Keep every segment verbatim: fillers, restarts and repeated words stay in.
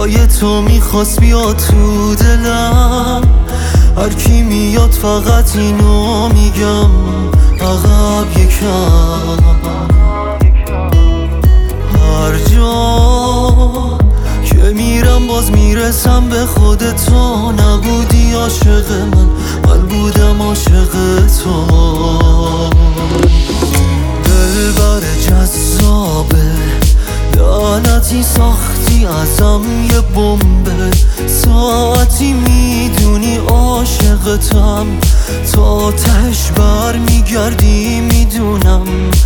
جای تو میخواست بیاد تو دلم. هر کی میاد فقط اینو میگم عقب یکم. هر جا که میرم باز میرسم به خود تو. نبودی عاشق من، من بودم عاشق تو. دلبر جذابه، لعنتی ساختی ازم یه بمبه. ساعتی میدونی عاشقتم، تا تهش بر میگردی میدونم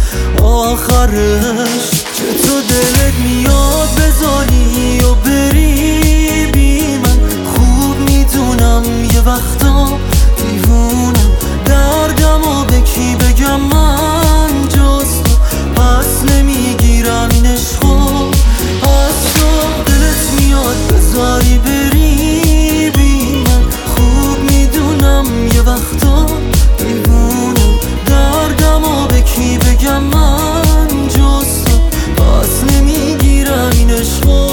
آخرش. چطور دلت میاد بذاری و بری بی من؟ خوب میدونم یه وقتا دیوونم، دردم و به کی بگم من جز تو. پس نمیگیرم این عشقو از تو. دلت میاد بذاری بری بی من؟ خوب میدونم یه وقتا دیوونم، دردم و به کی بگم من جز تو. پس نمیگیرم این عشقو.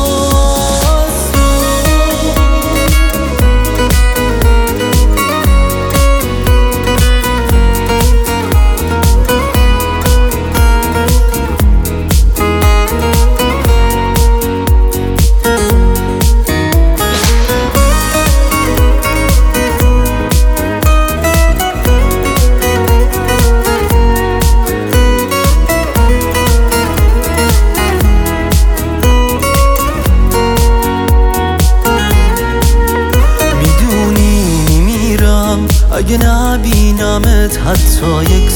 اگه نبینمت حتی یک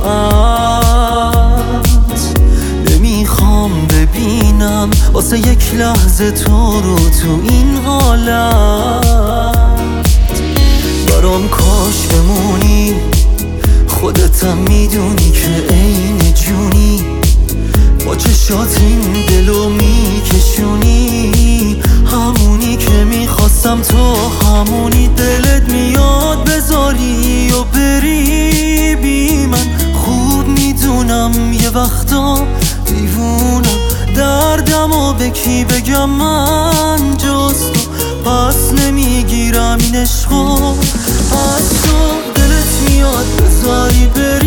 ساعت، نمیخوام ببینم واسه یک لحظه تو رو تو این حالت. برام کاش بمونی، خودتم میدونی که عین جونی. با چشات این دلو میکشونی، همونی که میخواستم تو همونی. دلت میاد بذاری و بری بی من؟ خوب میدونم یه وقتا دیوونم، دردم و به کی بگم من جز تو. پس نمیگیرم این عشقو از تو. دلت میاد بذاری بری